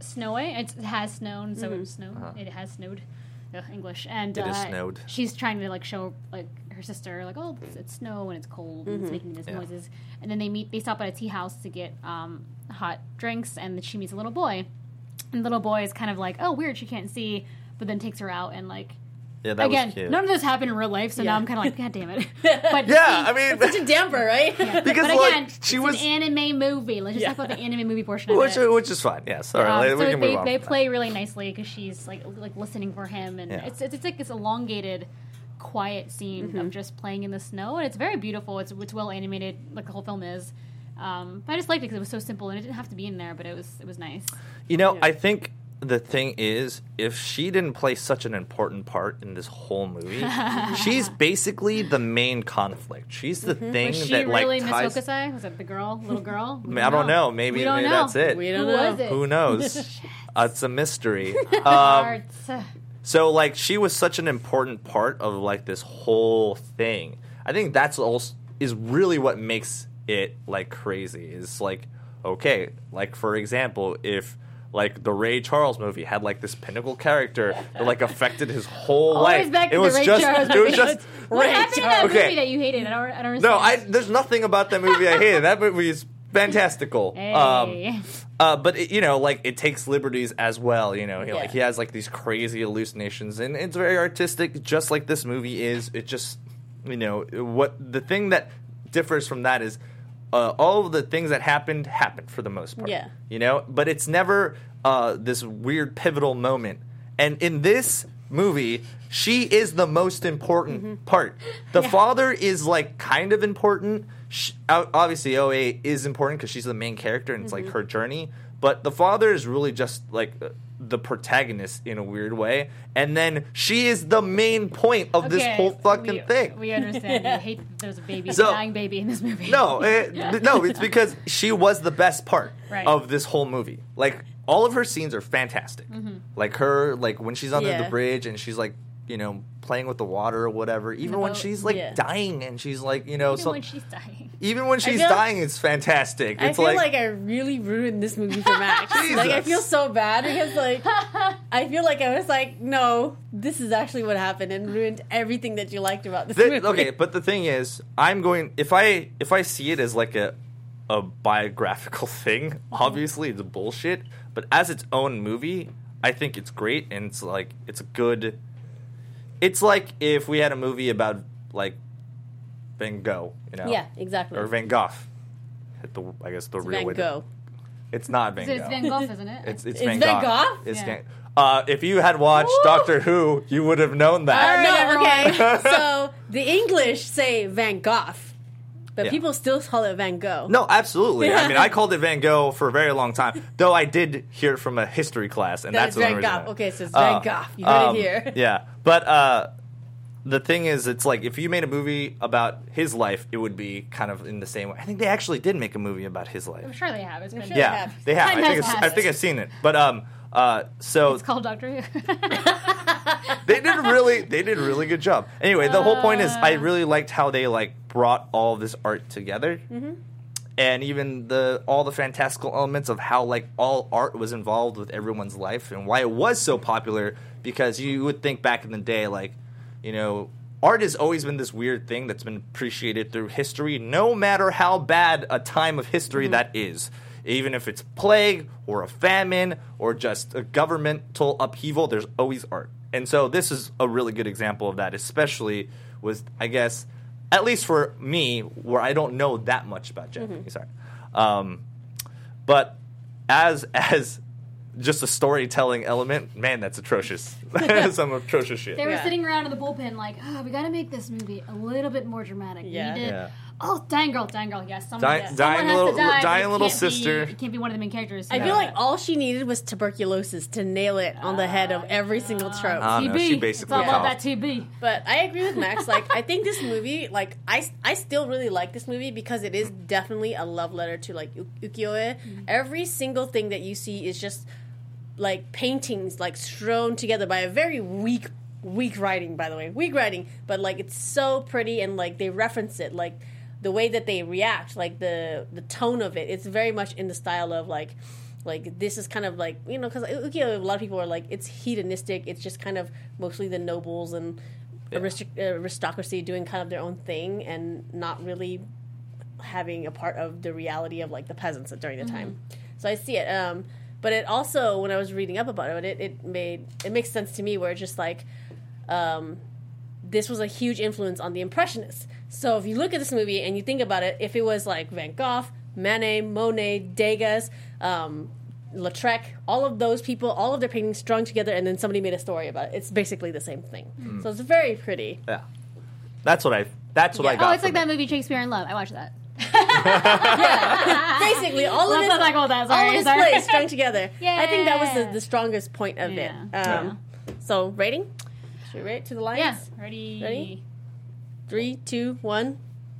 snowing. It's, it has snowed, so Mm-hmm. it's snowed. Uh-huh. It has snowed. Ugh, English. And It uh, is snowed. She's trying to like show like her sister like, oh, it's, it's snow and it's cold and it's making these Yeah. noises. And then they meet. They stop at a tea house to get um, hot drinks, and then she meets a little boy. And the little boy is kind of like, oh, weird, she can't see, but then takes her out and like. Yeah, that Again, was cute. none of this happened in real life, so Yeah. now I'm kind of like, God damn it. But yeah, I mean, Such a damper, right? because but like again, she it's was, an anime movie. Let's just Yeah. talk about the anime movie portion of which it. which is fine. Yes, all right, Um, like, so we can they, move on. they from that. play really nicely because she's like like listening for him, and Yeah. it's, it's it's like this elongated, quiet scene Mm-hmm. of just playing in the snow, and it's very beautiful. It's it's well animated, like the whole film is. Um, but I just liked it because it was so simple, and it didn't have to be in there, but it was it was nice. You know, Yeah. I think the thing is, if she didn't play such an important part in this whole movie, she's basically the main conflict. She's the thing Was she that really like Miss ties. Hokusai? Was it the girl, little girl? I, mean, I don't know. Maybe, We don't maybe know. that's it. We Who don't know. was it? Who knows? uh, it's a mystery. um, Arts. so, like, she was such an important part of like this whole thing. I think that's also is really what makes it like crazy. Is like, okay, like for example, if like the Ray Charles movie had like this pinnacle character that like affected his whole Always life. back to it the was Ray just Charles it was movie. just What Ray happened in that Charles. movie Okay. that you hated? I don't, I don't understand. No, I there's nothing about that movie I hated. That movie is fantastical. Hey. Um, uh, but it, you know, like it takes liberties as well. You know, he, like Yeah. he has like these crazy hallucinations, and it's very artistic, just like this movie is. It just, you know, what the thing that differs from that is uh, all of the things that happened happened for the most part. Yeah. You know, but it's never uh, this weird pivotal moment. And in this movie, she is the most important part. The father is like kind of important. Sh o- obviously, O A is important because she's the main character and it's like her journey. But the father is really just like uh, the protagonist in a weird way. And then she is the main point of this Okay, whole fucking we, thing. We understand. You hate that there's a baby, So- dying baby in this movie. No, it, no, it's because she was the best part Right. of this whole movie. Like all of her scenes are fantastic. Mm-hmm. Like her, like when she's under Yeah. the bridge and she's like, you know, playing with the water or whatever. Even the when boat. she's like Yeah. dying and she's like, you know, Even so when she's dying. even when she's feel- dying, it's fantastic. I It's feel like, like, I really ruined this movie for Max. like I Jesus. feel so bad because like I feel like I was like, no, this is actually what happened and ruined everything that you liked about this the- movie. okay, but the thing is, I'm going if I if I see it as like a a biographical thing, obviously it's bullshit. But as its own movie, I think it's great and it's like it's a good. It's like if we had a movie about like Van Gogh, you know, Yeah, exactly. or Van Gogh. Hit the I guess the It's real Van way. to- Gogh. It's not Van So Gogh. it's Van Gogh, isn't it? It's it's, It's Van, Van Gogh. Gogh? It's Yeah. Van- uh, if you had watched Doctor Who, you would have known that. All right, no, everyone. okay. So the English say Van Gogh, but Yeah. people still call it Van Gogh. No, absolutely. I mean, I called it Van Gogh for a very long time, though I did hear it from a history class, and That that's is the Van only reason. Gogh. I- Okay, so it's Uh, Van Gogh. You heard um, it here. Yeah, but uh, the thing is, it's like if you made a movie about his life, it would be kind of in the same way. I think they actually did make a movie about his life. I'm sure they have. It's been sure Yeah, have. they have. Time I think has it's, I passed. think I've seen it, but um, uh, so It's called Doctor Who. they did a really they did a really good job. Anyway, the whole point is I really liked how they like brought all this art together. And even the all the fantastical elements of how like all art was involved with everyone's life and why it was so popular, because you would think back in the day, like, you know, art has always been this weird thing that's been appreciated through history, no matter how bad a time of history that is. Even if it's plague or a famine or just a governmental upheaval, there's always art. And so this is a really good example of that, especially with, I guess, at least for me, where I don't know that much about Japanese Mm-hmm. art. Um, but as as just a storytelling element, man, that's atrocious. Some atrocious shit. They were Yeah. sitting around in the bullpen like, oh, we got to make this movie a little bit more dramatic. Yeah. We need to, Yeah. oh, dying girl, dying girl, yes. Someone, Di- yes. dying someone has little- to die, but dying it little can't be- sister. It can't be one of the main characters. I so- feel like all she needed was tuberculosis to nail it on the head of every single trope. Ah, T B. no, she It's basically all about called- that T B. But I agree with Max. Like, I think this movie, like, I, I still really like this movie because it is definitely a love letter to, like, u- ukiyo-e. Every single thing that you see is just, like, paintings, like, strewn together by a very weak, weak writing, by the way. Weak writing. But, like, it's so pretty and, like, they reference it. Like, the way that they react, like, the, the tone of it, it's very much in the style of, like, like this is kind of like, you know, because ukiyo-e, a lot of people are like, it's hedonistic. It's just kind of mostly the nobles and Yeah. aristoc- aristocracy doing kind of their own thing and not really having a part of the reality of like the peasants during the time. So I see it. Um, but it also, when I was reading up about it, it, it made it makes sense to me where it's just like um, this was a huge influence on the Impressionists. So if you look at this movie and you think about it, if it was like Van Gogh, Manet, Monet, Degas, um, Lautrec, all of those people, all of their paintings strung together, and then somebody made a story about it. It's basically the same thing. Mm. So it's very pretty. Yeah, that's what I. That's what Yeah. I got. Oh, it's like from that it. movie Shakespeare in Love. I watched that. Basically, all of Let's it, not talk about that. all Sorry, of his sorry. plays strung together. I think that was Yeah. the, the strongest point of Yeah. it. Um, So rating? Should we rate to the lines? Yeah. Ready? Ready? Three, two, one.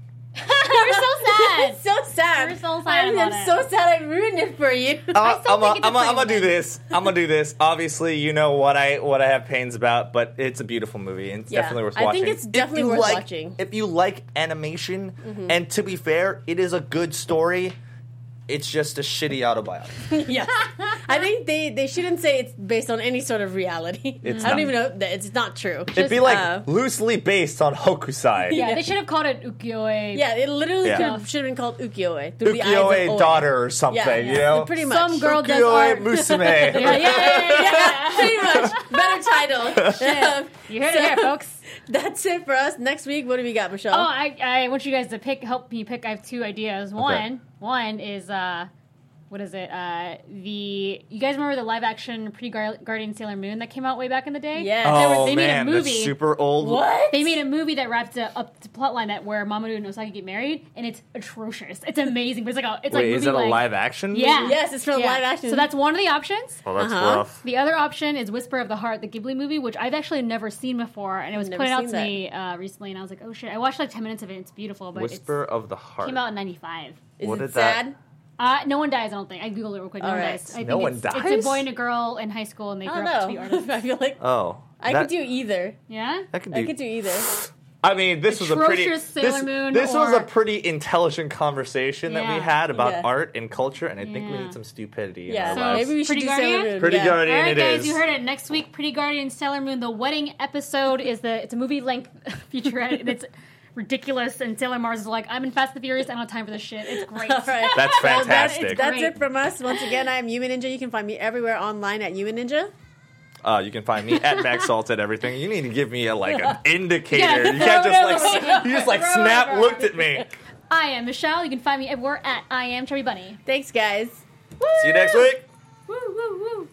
You're so sad. So sad. We're so sad I'm, about I'm it. so sad I ruined it for you. I'm still think gonna it's a I'm gonna fine do movie. this. I'm gonna do this. Obviously, you know what I what I have pains about, but it's a beautiful movie and it's Yeah. definitely worth I watching. think it's If definitely you worth like- watching. If you like animation, and to be fair, it is a good story. It's just a shitty autobiography. Yes. I think they, they shouldn't say it's based on any sort of reality. It's I don't not. even know that it's not true. It'd be like uh, loosely based on Hokusai. Yeah, Yeah. they should have called it ukiyo-e. Yeah, it literally Yeah. could have, should have been called ukiyo-e. Through the eyes of Ukiyo-e Oe. daughter or something, Yeah, you yeah. know? Pretty much. Some girl does Ukiyo-e art. musume. Yeah, yeah, yeah, yeah, yeah. Pretty much. Better title. Um, You heard it here, folks. That's it for us. Next week, what do we got, Michelle? Oh, I, I want you guys to pick. Help me pick. I have two ideas. One, one is uh, what is it? Uh, the you guys remember the live action Pretty Gar- Guardian Sailor Moon that came out way back in the day? Yes. They were- Oh, they made a man, movie. that's super old. What? They made a movie that wrapped uh, up the plotline that where Mamoru and Osaki get married, and it's atrocious. It's amazing, but it's like a it's Wait, like is movie it a like- live action? Yeah. movie? Yes, it's from Yeah. live action. So that's one of the options. Well, that's Uh-huh. rough. The other option is Whisper of the Heart, the Ghibli movie, which I've actually never seen before, and it was I've pointed never out to seen me uh, recently, and I was like, oh shit! I watched like ten minutes of it. It's beautiful, but Whisper of the Heart. it came out in ninety-five. Is what it did that- sad? Uh, no one dies, I don't think. I googled it real quick. No All one right. dies. I think No one it's, dies? It's a boy and a girl in high school, and they I grow don't up to be know. artists. I feel like Oh. I that- could do either. Yeah? That could do. I could do either. I mean, this was a pretty. Atrocious Sailor This, Moon this was a or- pretty intelligent conversation that we Yeah. had about Yeah. art and culture, and I think we Yeah. need some stupidity in Yeah, our So, lives. maybe we should Pretty do Guardian? Sailor Moon. Pretty yeah. Guardian. All right, it guys, is. you heard it. Next week, Pretty Guardian Sailor Moon, the wedding episode is the. It's a movie length featurette, and it's ridiculous. And Sailor Mars is like, I'm in Fast and the Furious. I don't have time for this shit. It's great. All right. That's Well, that- fantastic. that's Great. it from us. Once again, I'm Yumi Ninja. You can find me everywhere online at Yumi Ninja. Uh, you can find me at Max Salt at everything. You need to give me a like an indicator. Yeah, you can't just like throw it s- you just like Throw it snap over. looked at me. I am Michelle. You can find me everywhere at I am Chubby Bunny. Thanks, guys. See you next week. Woo, woo, woo.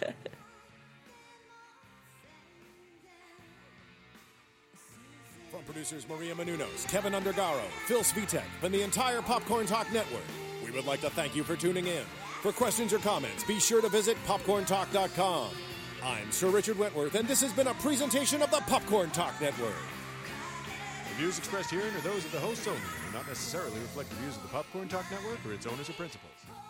From producers Maria Menounos, Kevin Undergaro, Phil Svitek, and the entire Popcorn Talk Network, we would like to thank you for tuning in. For questions or comments, be sure to visit popcorn talk dot com. I'm Sir Richard Wentworth, and this has been a presentation of the Popcorn Talk Network. The views expressed herein are those of the hosts only and do not necessarily reflect the views of the Popcorn Talk Network or its owners or principals.